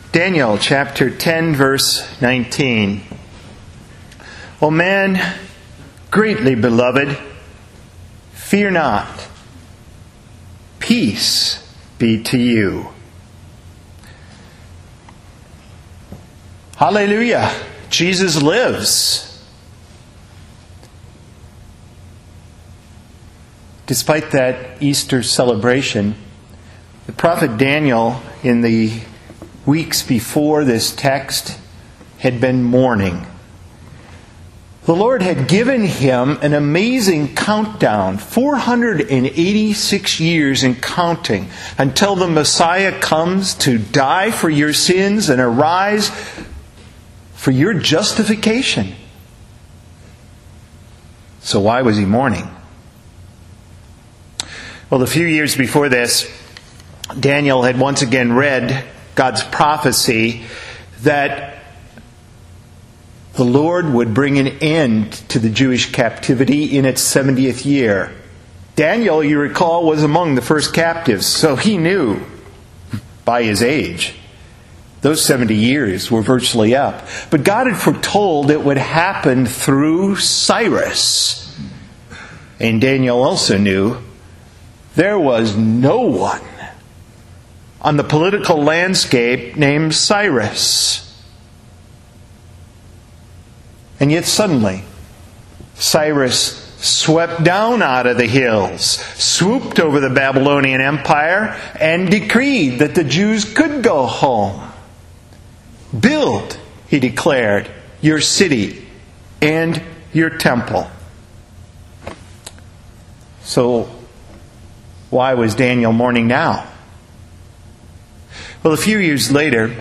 Daniel chapter 10, verse 19. O man, greatly beloved, fear not. Peace be to you. Hallelujah. Jesus lives. Despite that Easter celebration, the prophet Daniel, in the weeks before this text, had been mourning. The Lord had given him an amazing countdown, 486 years and counting, until the Messiah comes to die for your sins and arise for your justification. So why was he mourning? Well, a few years before this, Daniel had once again read God's prophecy that the Lord would bring an end to the Jewish captivity in its 70th year. Daniel, you recall, was among the first captives, so he knew by his age those 70 years were virtually up. But God had foretold it would happen through Cyrus. And Daniel also knew there was no one on the political landscape named Cyrus. And yet suddenly, Cyrus swept down out of the hills, swooped over the Babylonian Empire, and decreed that the Jews could go home. Build, he declared, your city and your temple. So, why was Daniel mourning now? Well, a few years later,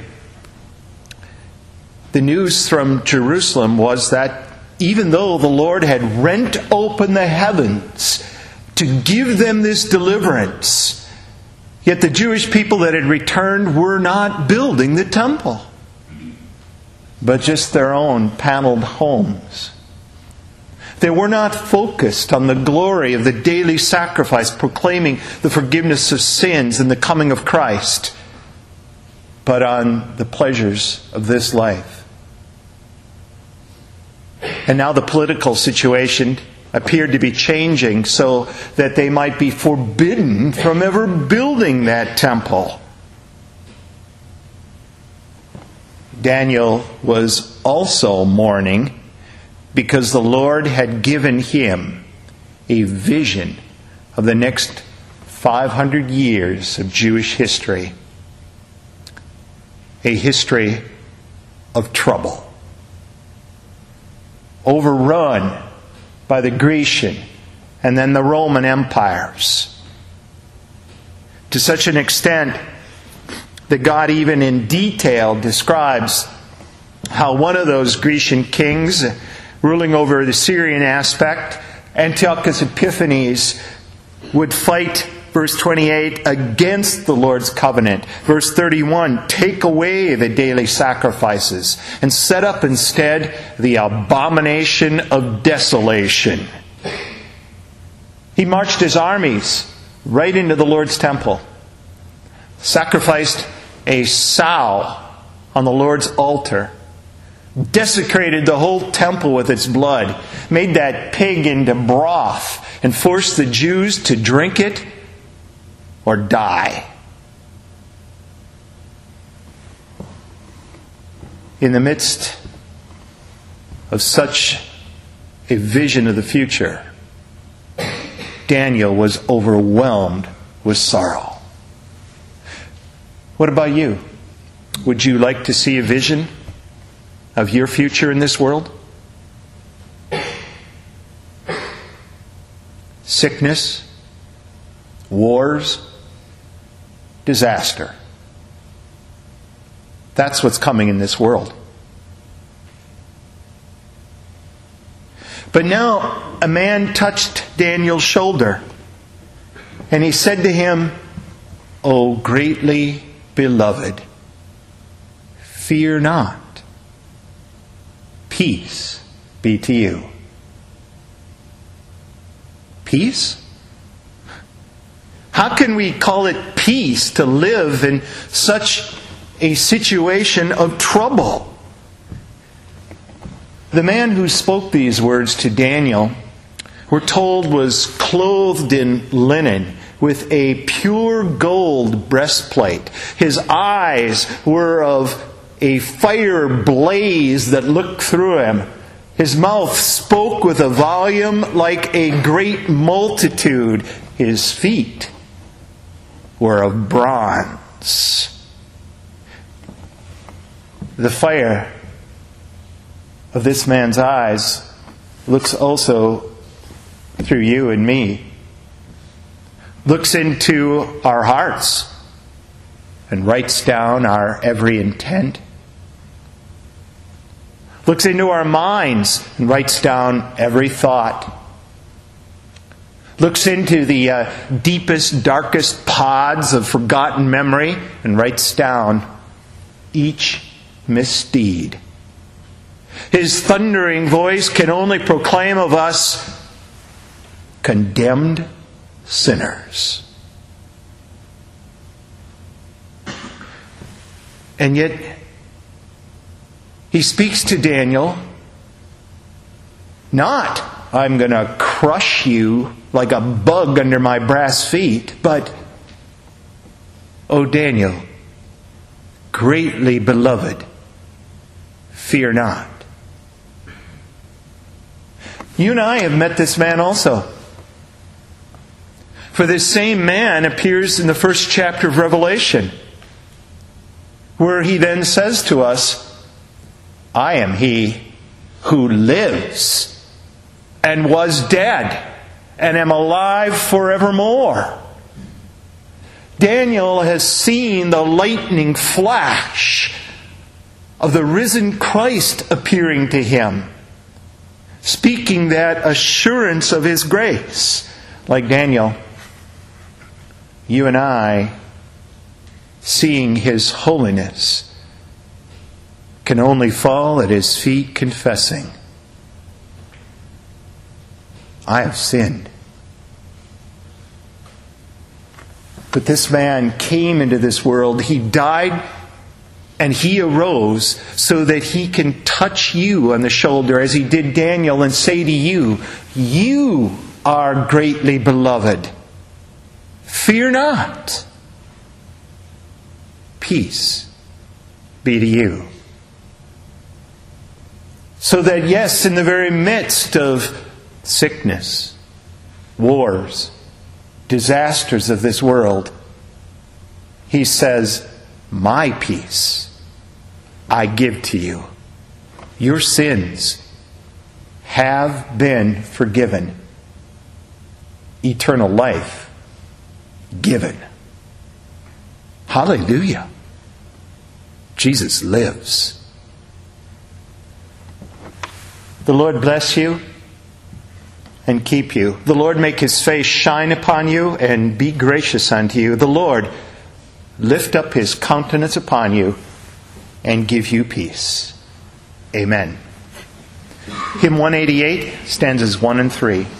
the news from Jerusalem was that even though the Lord had rent open the heavens to give them this deliverance, yet the Jewish people that had returned were not building the temple, but just their own paneled homes. They were not focused on the glory of the daily sacrifice, proclaiming the forgiveness of sins and the coming of Christ, but on the pleasures of this life. And now the political situation appeared to be changing so that they might be forbidden from ever building that temple. Daniel was also mourning because the Lord had given him a vision of the next 500 years of Jewish history. A history of trouble. Overrun by the Grecian and then the Roman empires. To such an extent that God even in detail describes how one of those Grecian kings ruling over the Syrian aspect, Antiochus Epiphanes, would fight, verse 28, against the Lord's covenant. Verse 31, take away the daily sacrifices and set up instead the abomination of desolation. He marched his armies right into the Lord's temple, sacrificed a sow on the Lord's altar, desecrated the whole temple with its blood, made that pig into broth, and forced the Jews to drink it or die. In the midst of such a vision of the future, Daniel was overwhelmed with sorrow. What about you? Would you like to see a vision of your future in this world? Sickness, wars, disaster. That's what's coming in this world. But now a man touched Daniel's shoulder, and he said to him, O greatly beloved, fear not. Peace be to you. Peace? How can we call it peace to live in such a situation of trouble. The man who spoke these words to Daniel, we're told, was clothed in linen with a pure gold breastplate. His eyes were of a fire blaze that looked through him. His mouth spoke with a volume like a great multitude. His feet were of bronze. The fire of this man's eyes looks also through you and me. Looks into our hearts and writes down our every intent. Looks into our minds and writes down every thought. Looks into the deepest, darkest pods of forgotten memory and writes down each misdeed. His thundering voice can only proclaim of us condemned sinners. And yet, he speaks to Daniel, not, I'm going to crush you like a bug under my brass feet, but, O Daniel, greatly beloved, fear not. You and I have met this man also. For this same man appears in the first chapter of Revelation, where he then says to us, I am he who lives and was dead and am alive forevermore. Daniel has seen the lightning flash of the risen Christ appearing to him, speaking that assurance of His grace. Like Daniel, you and I, seeing His holiness, can only fall at His feet confessing, I have sinned. But this man came into this world. He died and He arose so that He can touch you on the shoulder as He did Daniel and say to you, you are greatly beloved. Fear not. Peace be to you. So that, yes, in the very midst of sickness, wars, disasters of this world, He says, my peace I give to you. Your sins have been forgiven. Eternal life given. Hallelujah. Jesus lives. The Lord bless you and keep you. The Lord make His face shine upon you and be gracious unto you. The Lord lift up His countenance upon you and give you peace. Amen. Hymn 188, stanzas 1 and 3.